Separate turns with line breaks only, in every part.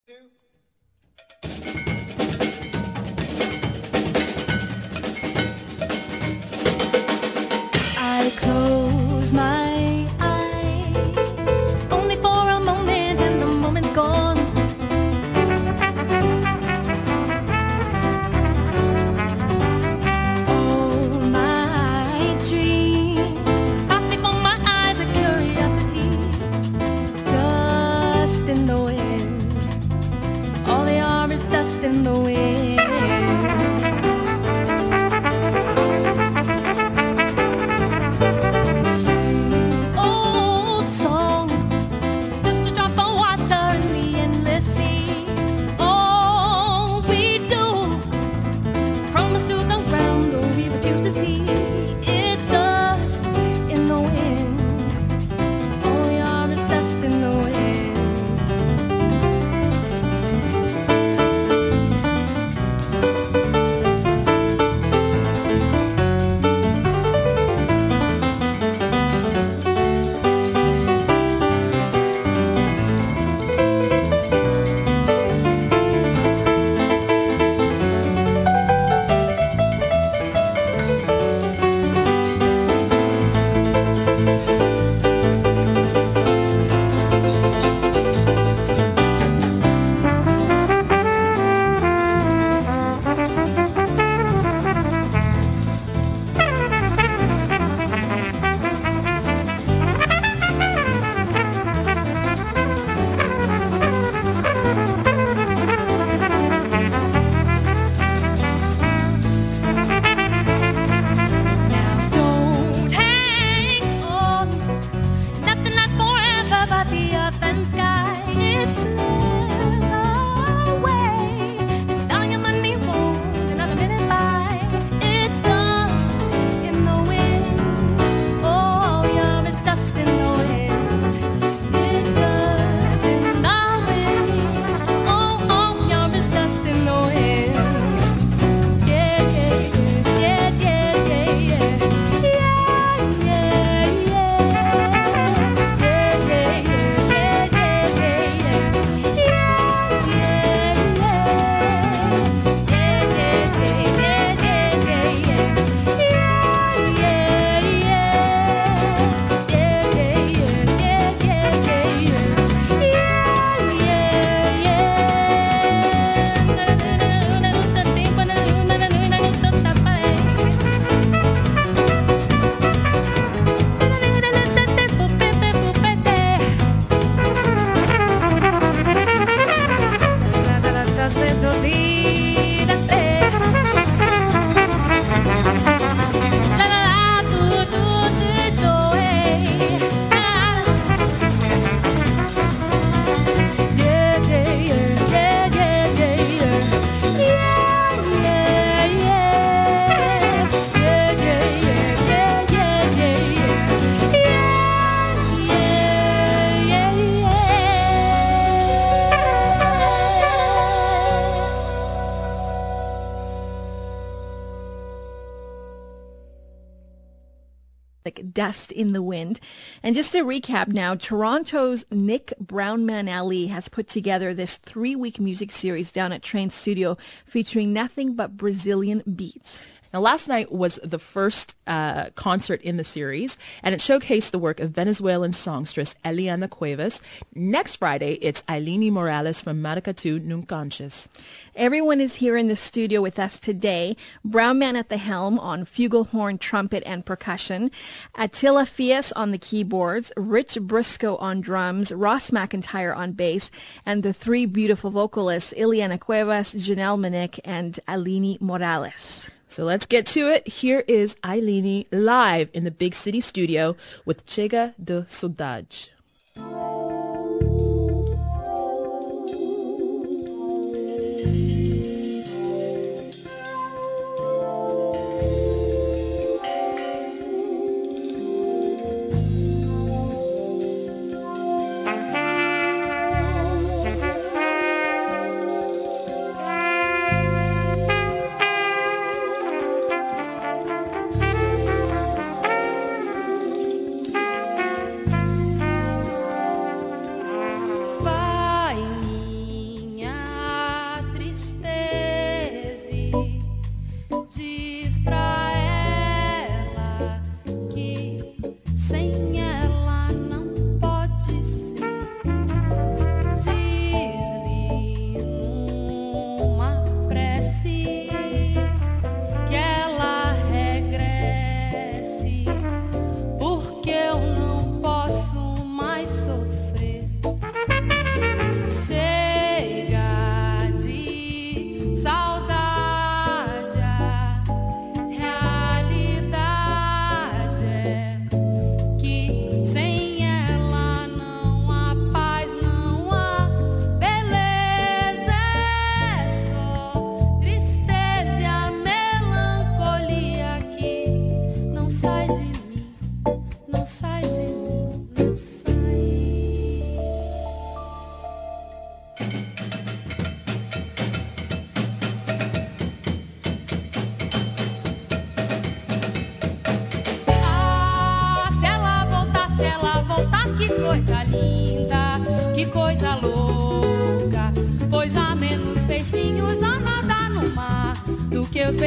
I close my eyes only for a moment, and the moment's gone. All my dreams pass before my eyes, a curiosity, dust in the wind. All they are is dust in the wind.
Dust in the Wind. And just to recap now, Toronto's Nick Brownman Ali has put together this 3-week music series down at Train Studio featuring nothing but Brazilian beats.
Now, last night was the first concert in the series, and it showcased the work of Venezuelan songstress Eliana Cuevas. Next Friday, it's Ailini Morales from Maracatu, Nunca Antes.
Everyone is here in the studio with us today. Brownman at the helm on flugelhorn, trumpet, and percussion. Attila Fias on the keyboards. Rich Briscoe on drums. Ross McIntyre on bass. And the 3 beautiful vocalists, Eliana Cuevas, Janelle Manick, and Ailini Morales.
So let's get to it. Here is Ailini live in the Big City studio with Chega de Saudade.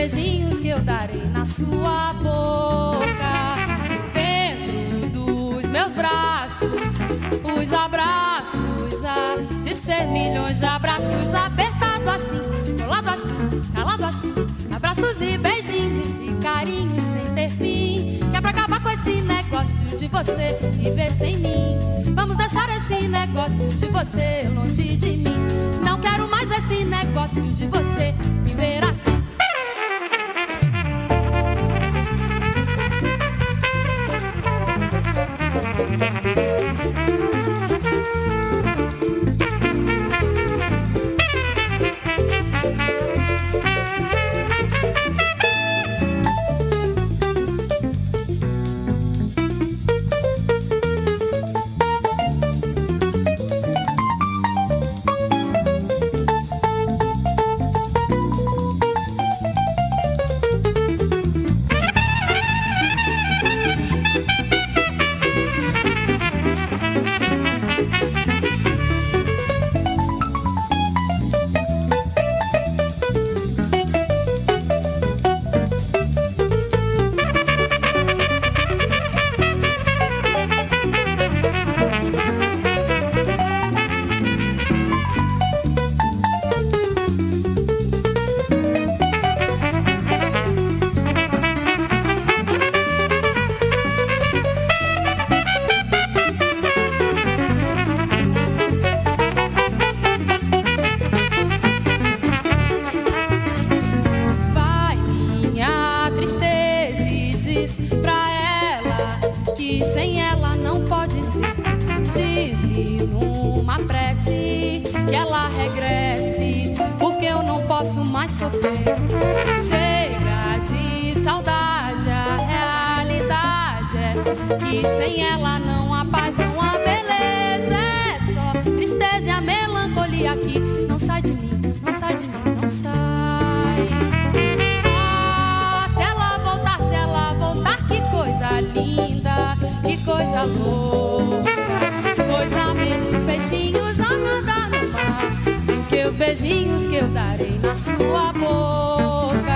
beijinhos que eu darei na sua boca. Dentro dos meus braços, os abraços há de ser milhões de abraços, apertado assim, colado assim, calado assim, abraços e beijinhos e carinhos sem ter fim. Que é pra acabar com esse negócio de você viver sem mim. Vamos deixar esse negócio de você longe de mim. Não quero mais esse negócio de você viver assim. Chega de saudade, a realidade é que sem ela não há paz, não há beleza. É só tristeza e a melancolia que não sai de mim, não sai de mim, não sai. Ah, se ela voltar, que coisa linda, que coisa louca. Pois há menos peixinhos a nadar no mar do que os beijinhos que eu darei na sua boca.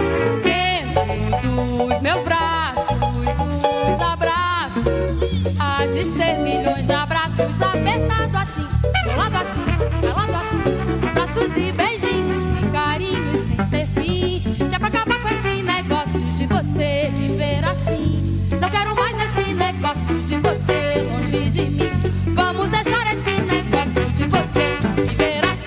Dentro dos meus braços, os abraços há de ser milhões de abraços, apertado assim, colado assim, calado assim, abraços e beijinhos e carinhos sem ter fim. Que é pra acabar com esse negócio de você viver assim. Não quero mais esse negócio de você longe de mim. Vamos deixar esse negócio de você viver assim.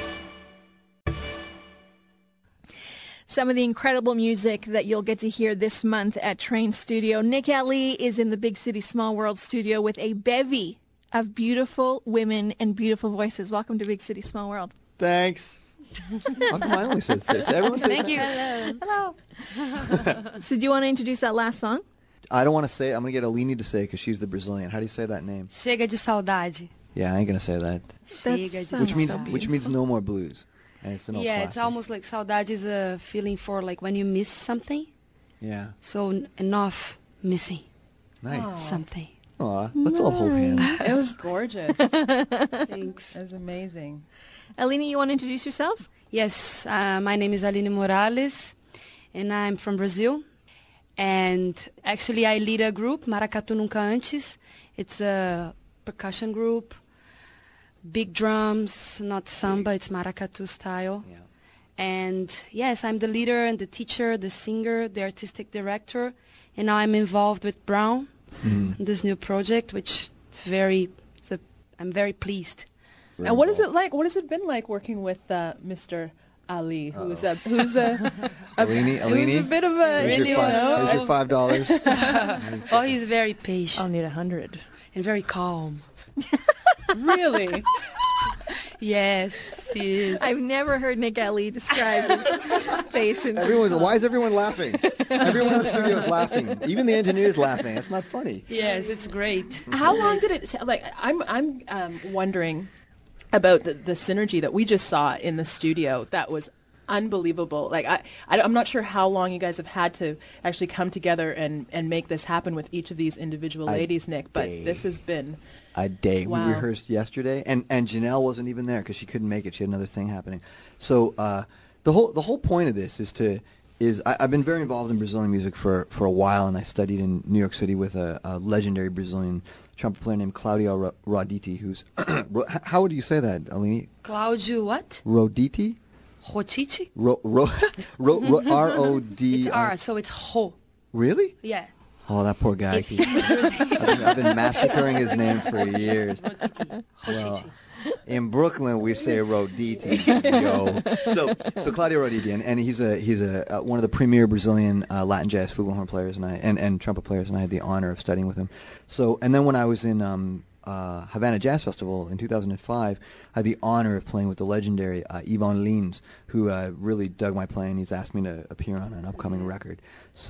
Some of the incredible music that you'll get to hear this month at Train Studio. Nick Ali is in the Big City Small World studio with a bevy of beautiful women and beautiful voices. Welcome to Big City Small World.
Thanks. How come I only says this? Everyone says
Thank you. Hello. So do you want to introduce that last song?
I don't want to say it. I'm going to get Aline to say it because she's the Brazilian. How do you say that name?
Chega de saudade.
Yeah, I ain't going to say that.
Chega de
Which means no more blues. And it's an old
Yeah,
classic.
it's almost like saudade is a feeling for like when you miss something.
Yeah.
So enough missing
Nice.
something.
Aw, let's all hold hands.
It was gorgeous.
Thanks.
It was amazing.
Alina, you want to introduce yourself?
Yes, my name is Aline Morales, and I'm from Brazil. And actually, I lead a group, Maracatu Nunca Antes. It's a percussion group, big drums, not samba, it's maracatu style.
Yeah.
And yes, I'm the leader and the teacher, the singer, the artistic director. And now I'm involved with Brown, this new project, which I'm very pleased.
Very
And what is
involved.
it like? What has it been like working with Mr. Ali, who's a
Aline,
who's a bit of a
Here's
Really,
your
you
here's your $5.
Oh, he's very patient
I'll need 100.
and very calm.
Really?
Yes, he is.
I've never heard Nick Ali describe his face.
Why is everyone laughing? Everyone in the studio is laughing. Even the engineer's laughing. That's not funny.
Yes, it's great.
How long did it like? I'm wondering about the synergy that we just saw in the studio. That was unbelievable. Like I'm not sure how long you guys have had to actually come together and make this happen with each of these individual ladies, Nick. But this has been
A day.
Wow.
We rehearsed yesterday, and Janelle wasn't even there because she couldn't make it. She had another thing happening. So the whole point of this is to is I've been very involved in Brazilian music for a while, and I studied in New York City with a legendary Brazilian trumpet player named Claudio Roditi, who's how would you say that, Alini?
Claudio what?
Roditi?
Roditi?
R-O-D.
It's R, so it's Ho.
Really?
Yeah.
Oh, that poor guy. I've been massacring his name for years. Well, in Brooklyn, we say Roditi, yo. So Claudio Roditi, and he's a one of the premier Brazilian Latin jazz flugelhorn players, and trumpet players, and I had the honor of studying with him. So, and then when I was in Havana Jazz Festival in 2005, I had the honor of playing with the legendary Ivan Lins, who really dug my playing. He's asked me to appear on an upcoming record.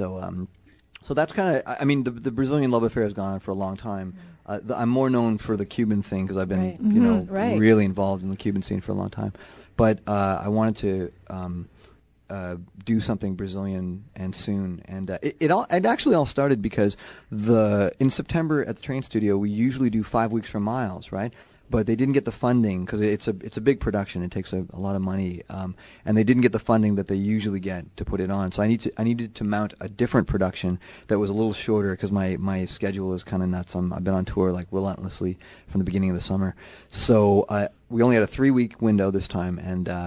So that's kind of, I mean, the Brazilian love affair has gone on for a long time. I'm more known for the Cuban thing because I've been, really involved in the Cuban scene for a long time. But I wanted to do something Brazilian and soon. And it actually all started because in September at the Train Studio, we usually do 5 weeks from Miles, right? But they didn't get the funding because it's a big production. It takes a lot of money, and they didn't get the funding that they usually get to put it on. So I needed to mount a different production that was a little shorter because my schedule is kind of nuts. I've been on tour like relentlessly from the beginning of the summer. So we only had a 3-week window this time,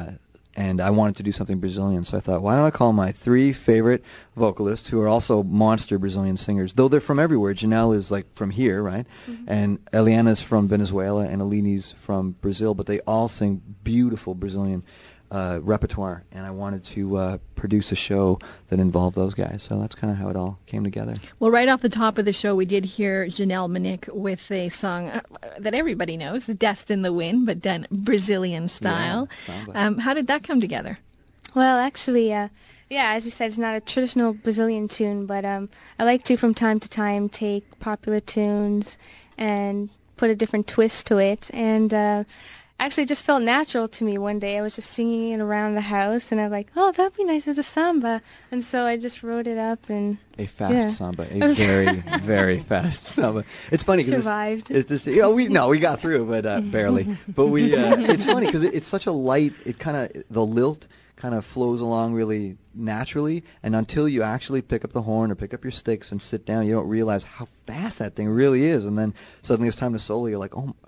and I wanted to do something Brazilian. So I thought, why don't I call my 3 favorite vocalists who are also monster Brazilian singers, though they're from everywhere. Janelle is like from here, right? Mm-hmm. And Eliana's from Venezuela, and Alini's from Brazil, but they all sing beautiful Brazilian repertoire, and I wanted to produce a show that involved those guys. So that's kind of how it all came together.
Well, right off the top of the show, we did hear Janelle Monique with a song that everybody knows, Dust in the Wind, but done Brazilian style. Yeah, how did that come together?
Well, actually, as you said, it's not a traditional Brazilian tune, but I like to, from time to time, take popular tunes and put a different twist to it. And actually, it just felt natural to me one day. I was just singing it around the house, and I'm like, oh, that'd be nice as a samba. And so I just wrote it up. And
a fast samba, a very, very fast samba. It's funny because
survived.
We got through, but barely. But it's funny because it's such a light. The lilt kind of flows along really naturally, and until you actually pick up the horn or pick up your sticks and sit down, you don't realize how fast that thing really is. And then suddenly it's time to solo. You're like, oh,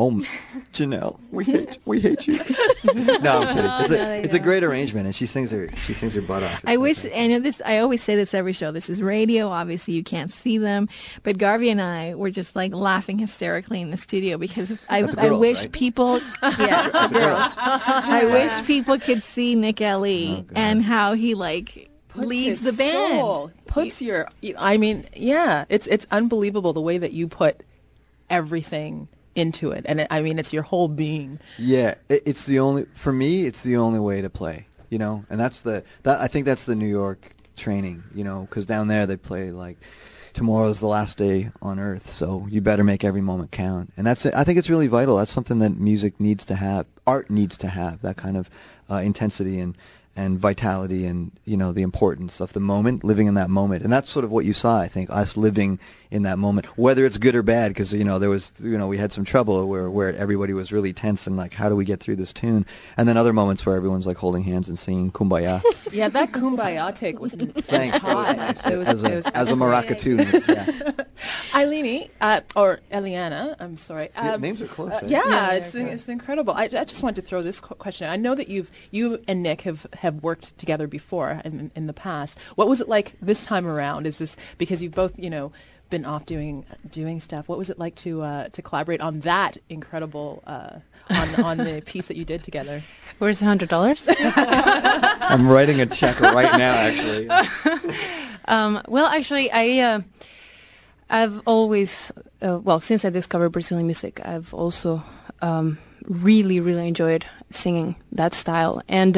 Janelle, we hate you. No, I'm kidding. It's a great arrangement, and she sings her butt off.
I always say this every show. This is radio. Obviously, you can't see them, but Garvey and I were just like laughing hysterically in the studio because I wish people, girls. I wish people could see Nick Ellie and how he leads the band.
Soul. It's unbelievable the way that you put everything into it, and it's your whole being.
Yeah, for me, it's the only way to play, and I think that's the New York training, because down there they play like tomorrow's the last day on earth, so you better make every moment count. And I think it's really vital. That's something that music needs to have, art needs to have, that kind of intensity and vitality, and the importance of the moment, living in that moment. And that's sort of what you saw, I think, us living in that moment, whether it's good or bad, because there was we had some trouble where everybody was really tense and like, how do we get through this tune? And then other moments where everyone's like holding hands and singing Kumbaya.
Yeah, that Kumbaya take was
thanks. As a maraca tune. Yeah.
Eileen, or Eliana, I'm sorry.
Names are close.
It's incredible. I just wanted to throw this question. I know that you and Nick have worked together before in the past. What was it like this time around? Is this because you've both been off doing stuff? What was it like to collaborate on that incredible on the piece that you did together?
Where's $100?
I'm writing a check right now, actually.
Well, actually, I've always, since I discovered Brazilian music, I've also really, really enjoyed singing that style. And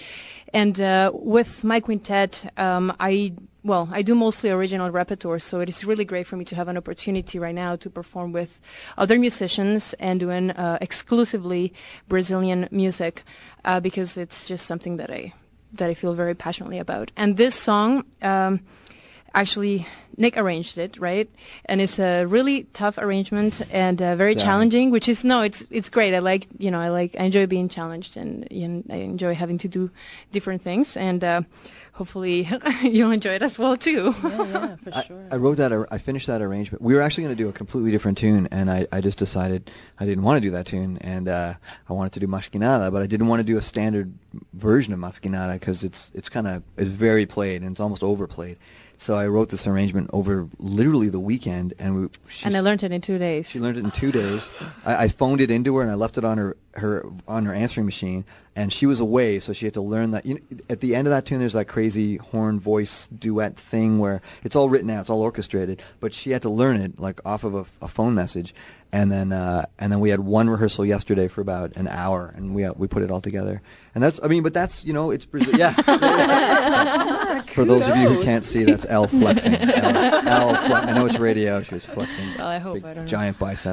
with my quintet, I do mostly original repertoire, so it is really great for me to have an opportunity right now to perform with other musicians and doing exclusively Brazilian music, because it's just something that I feel very passionately about. And this song, actually,
Nick arranged it, right? And it's a really tough arrangement and very challenging, which is it's great. I enjoy being challenged, and I enjoy having to do different things, and hopefully you'll enjoy it as well too.
Yeah, for sure.
I wrote that. I finished that arrangement. We were actually going to do a completely different tune, and I just decided I didn't want to do that tune, and I wanted to do Más que Nada, but I didn't want to do a standard version of Más que Nada because it's very played and it's almost overplayed. So I wrote this arrangement over literally the weekend, and
I learned it in 2 days.
She learned it in 2 days. I phoned it into her, and I left it on her answering machine, and she was away, so she had to learn that. At the end of that tune, there's that crazy horn voice duet thing where it's all written out, it's all orchestrated, but she had to learn it like off of a phone message, and then we had one rehearsal yesterday for about an hour, and we put it all together. And that's it's Brazil. Yeah. For those of you who can't see, that's Elle flexing. I know it's radio. She was flexing.
Well, I hope. I don't know.
Giant bicep.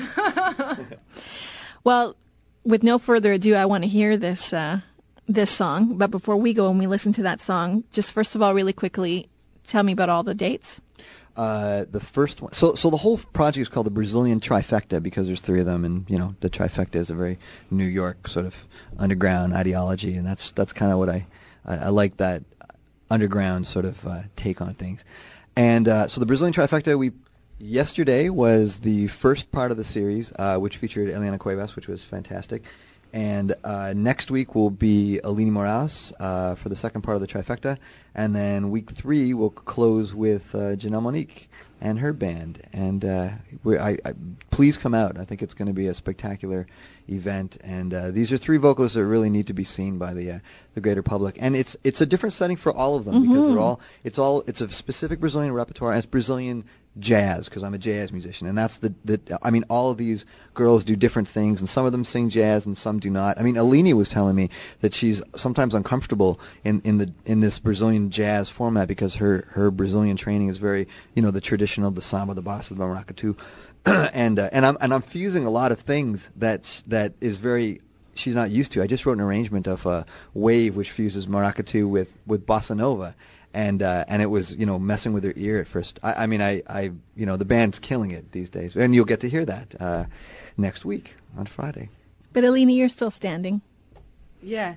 Well, with no further ado, I want to hear this song. But before we go and we listen to that song, just first of all, really quickly, tell me about all the dates.
The first one. So the whole project is called the Brazilian Trifecta because there's 3 of them, and the trifecta is a very New York sort of underground ideology, and that's kind of what I like, that underground sort of take on things. And so the Brazilian Trifecta, yesterday was the first part of the series, which featured Eliana Cuevas, which was fantastic. And next week will be Aline Morales for the second part of the Trifecta. And then week 3 will close with Janelle Monique and her band. And please come out. I think it's going to be a spectacular event. And these are 3 vocalists that really need to be seen by the greater public. And it's a different setting for all of them because it's a specific Brazilian repertoire, and it's Brazilian jazz, because I'm a jazz musician, and that's all of these girls do different things, and some of them sing jazz and some do not. Aline was telling me that she's sometimes uncomfortable in this Brazilian jazz format because her Brazilian training is very, the traditional, the samba, the bossa, the maracatu, and I'm fusing a lot of things that is very, she's not used to. I just wrote an arrangement of a wave which fuses maracatu with bossa nova. And it was, messing with her ear at first. The band's killing it these days. And you'll get to hear that next week on Friday.
But Aline, you're still standing.
Yeah.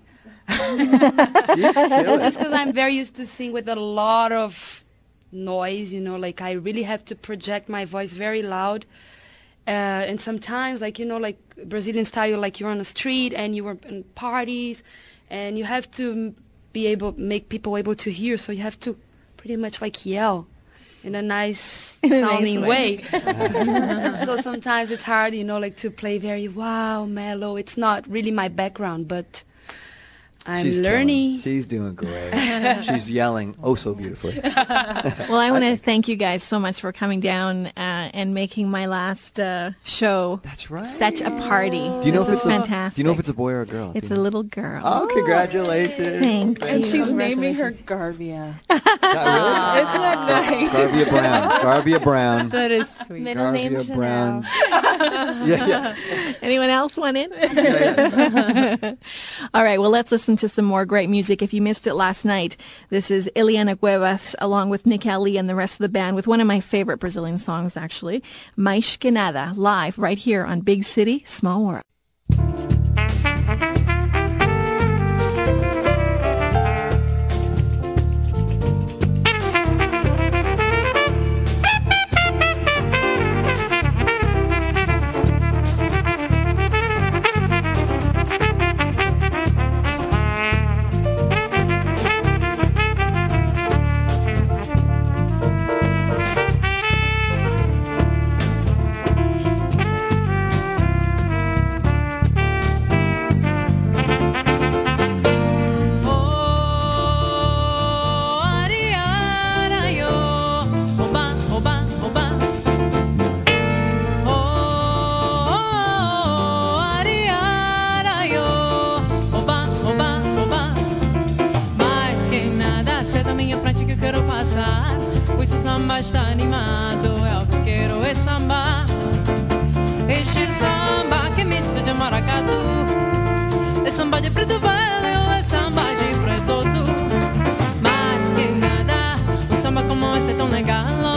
Just because I'm very used to sing with a lot of noise, I really have to project my voice very loud. And sometimes, like Brazilian style, like you're on the street and you were in parties and you have to make people able to hear, so you have to pretty much yell in a nice sounding way. So sometimes it's hard, to play very mellow. It's not really my background, but She's learning.
She's doing great. She's yelling so beautifully.
Well, I want to thank you guys so much for coming down and making my last show such a party.
Do you know if it's
fantastic.
Do you know if it's a boy or a girl?
It's a little girl.
Oh, congratulations.
Thank you.
And she's naming her Garvia.
Isn't
that nice?
Garvia Brown. Garvia Brown.
That is sweet.
Middle name
Garvia
Janelle.
Brown. Yeah.
Anyone else want in?
Yeah.
All right, well, let's listen to some more great music. If you missed it last night, this is Eliana Cuevas along with Nick Ali and the rest of the band with one of my favorite Brazilian songs, actually, Mais Que Nada, live right here on Big City, Small World.
Samba como esse tão legal.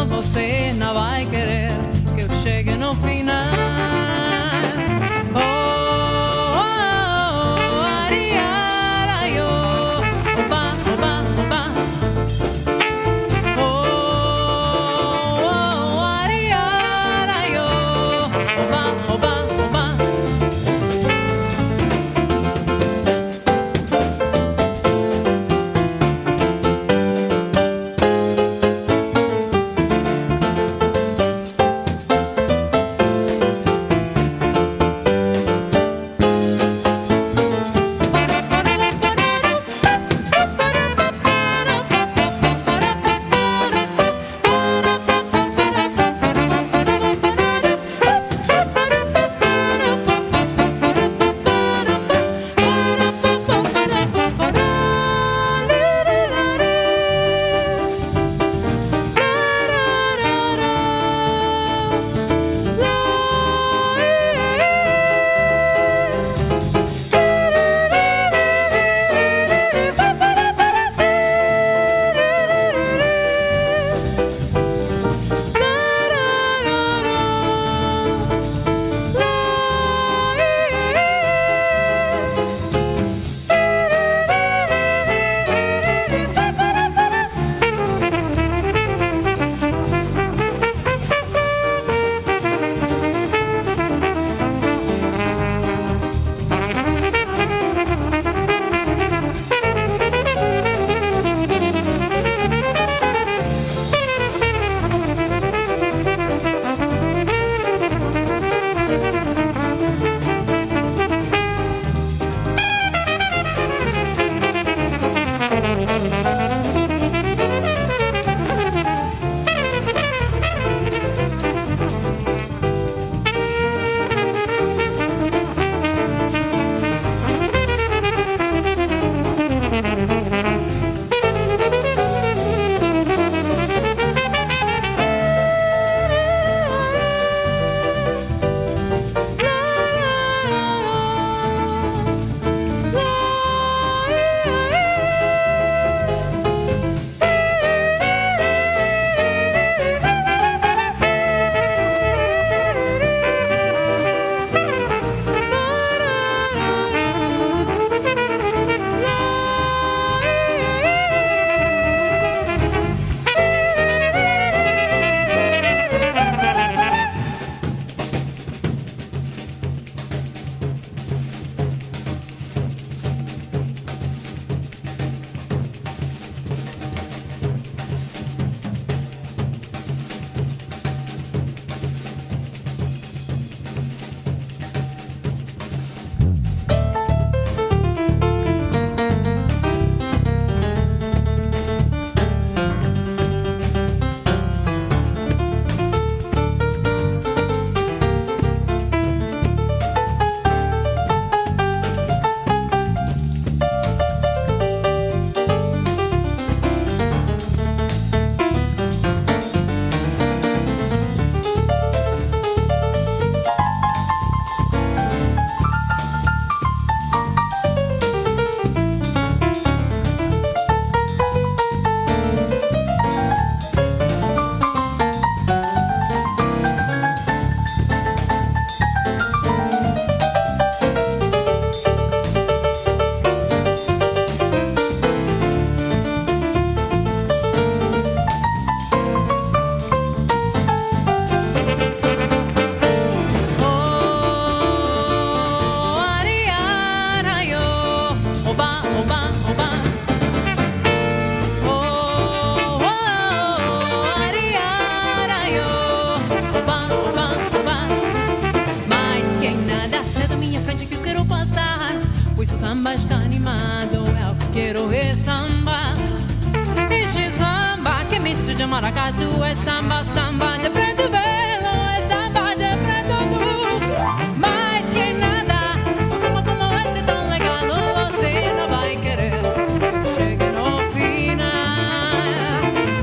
está animado, é o que quero é samba. Este samba que misto de maracatu é samba, samba de preto velo, é samba de preto tu. Mais que nada, um samba como esse tão legal, você não vai querer. Chegue no final.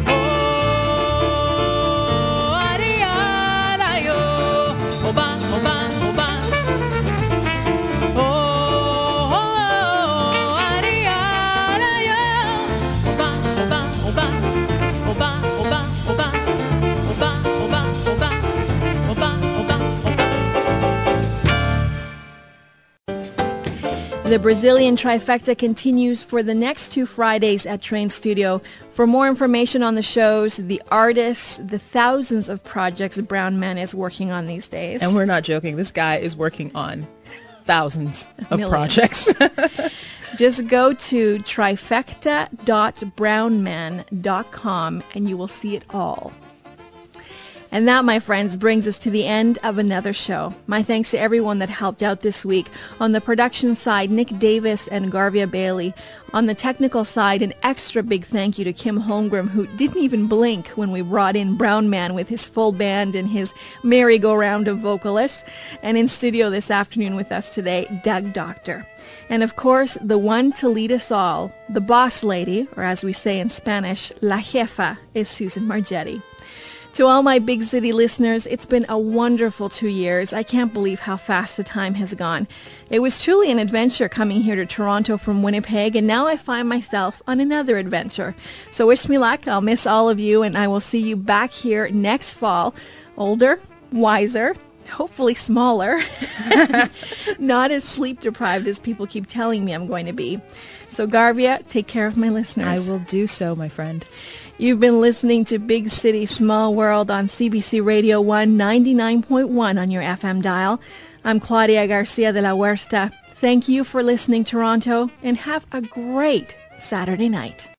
Oh, Ariara, yo, oba, oba, oba.
The Brazilian Trifecta continues for the next 2 Fridays at Train Studio. For more information on the shows, the artists, the thousands of projects Brown Man is working on these days.
And we're not joking. This guy is working on thousands of projects.
Just go to trifecta.brownman.com and you will see it all. And that, my friends, brings us to the end of another show. My thanks to everyone that helped out this week. On the production side, Nick Davis and Garvia Bailey. On the technical side, an extra big thank you to Kim Holmgren, who didn't even blink when we brought in Brown Man with his full band and his merry-go-round of vocalists. And in studio this afternoon with us today, Doug Doctor. And of course, the one to lead us all, the boss lady, or as we say in Spanish, la jefa, is Susan Margetti. To all my big city listeners, it's been a wonderful 2 years. I can't believe how fast the time has gone. It was truly an adventure coming here to Toronto from Winnipeg, and now I find myself on another adventure. So wish me luck. I'll miss all of you, and I will see you back here next fall. Older, wiser, hopefully smaller, not as sleep deprived as people keep telling me I'm going to be. So Garvia, take care of my listeners.
I will do so, my friend.
You've been listening to Big City, Small World on CBC Radio 1 99.1 on your FM dial. I'm Claudia Garcia de la Huerta. Thank you for listening, Toronto, and have a great Saturday night.